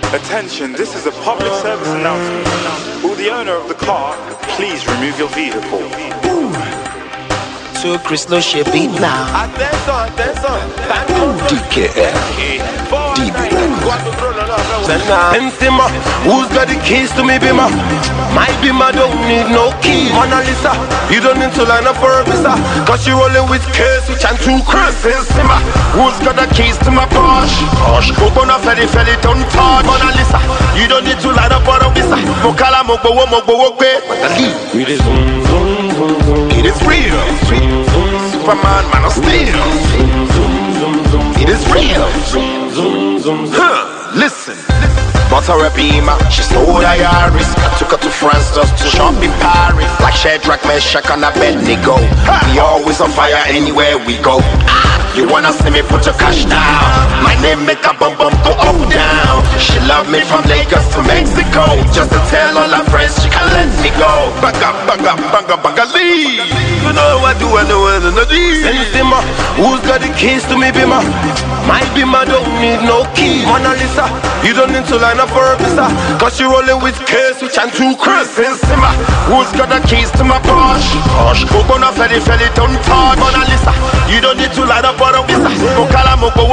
Attention, this is a public service announcement. Will the owner of the car please remove your vehicle? To Chris no shape beat now. Attention. DKL. Benzema, who's got the keys to me bima? My bima don't need no key. Mona Lisa, you don't need to line up for a visa, cause you rolling with K-Switch and 2 Chris Benzema. Who's got the keys to my Porsche? Ogona Feli don't talk. Mona Lisa, you don't need to line up for a visa. Mokala Mogbo it is it is real. Superman, man of steel. It is real. Listen. Bought her a Beamer, she stole a Yaris. I took her to France just to shop in Paris. Like Shadrach, Meshach and Abednego. We always on fire anywhere we go. You wanna see me put your cash down? My name make a bum go up down. She love me from Lagos to Mexico. Just to tell all her friends she can let me go. Banga leave. You know what do I know what I do. Benzema, who's got the keys to me Bima? My Bima don't need no key. Mona Lisa, you don't need to line up for a visa, cause you rolling with K-Switch and 2 Chris Benzema. Who's got the keys to my Porsche? Ogona Feli don't talk. Mona Lisa, you don't need to line up for a visa. Mokala Mogbo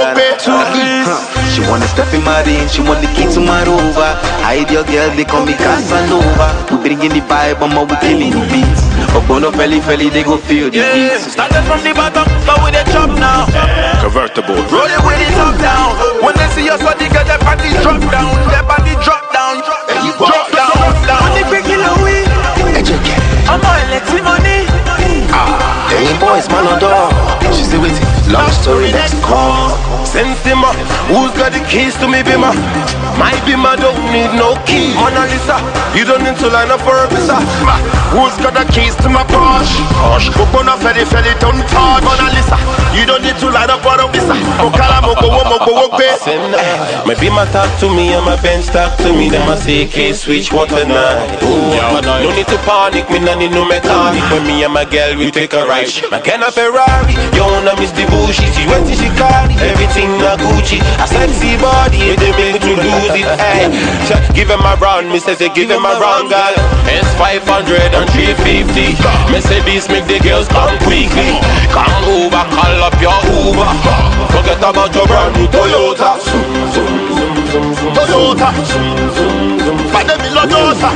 She wanna step in my ring, she want the key to my rover. Ideal girl, they call me Casanova. We bringing the vibe, we killing the beats. Ogona Feli, they go feel the beats. Started from the bottom, but with a chop now. Convertible. Rolling with it up down. When they see us, what they get their body drop down. Their body drop down. Drop down. Money breaking away. I'm all let's money. Hey boys, man on door. She say wait, long story, let's call. Benzema, who's got the keys to me Bima? My Bima don't need no key. Mona Lisa, you don't need to line up for a visa. Who's got the keys to my Porsche? Ogona Feli don't talk. Mona Lisa, you don't need to line up for a visa. Mokala Mogbo My Bima talk to me and my Benz talk to me. Them a say K-Switch, what a night. No need to panic, me no need no mechanic. When me and my girl we take a ride. My can a Ferrari, you wanna miss the bullshit. She went to Chicago, everything a Gucci. A sexy body, they make to lose it. Hey, give him a run, me say give him a run, girl. S500 and 350. Mercedes make the girls come quickly. Come over, call up your Uber. Forget about your brand new Toyota. Toyota. Pademi Lodota.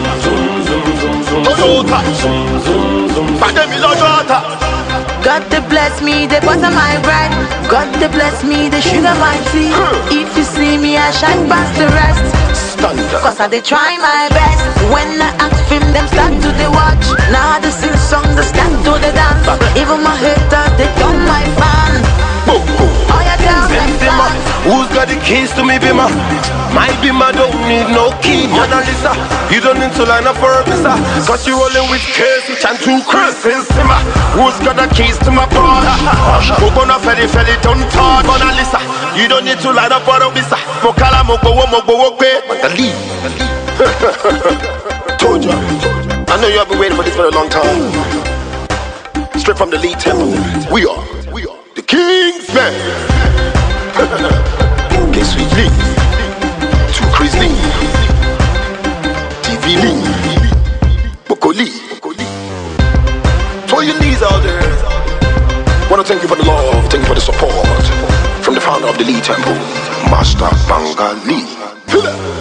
Toyota. Pademi Lodota. God to bless me, the butter my bread. God to bless me, the sugar my tea. If you see me, I shine past the rest. Cause I they try my best. When I ask film, them start to the watch. Now they sing songs, they start to the dance. Even my haters, they don't my fan. Oh yeah, down Benzema, who's got the keys to me Bima? My Bima don't need no key. Mona Lisa, you don't need to line up for a visa, cause you rolling with K-Switch and 2 Chris Benzema. Who's got the keys to my Porsche? Ogona Feli don't talk. Mona Lisa, you don't need to line up for a visa. Mokala Mogbo Told ya, I know you have been waiting for this for a long time. Straight from the Lee Temple, we are the Kingsmen. K-Switch Lee, 2 Chris Lee, TV Lee, Boko Lee. For your knees out there, wanna thank you for the love, thank you for the support from the founder of the Lee Temple, Master Banga Lee.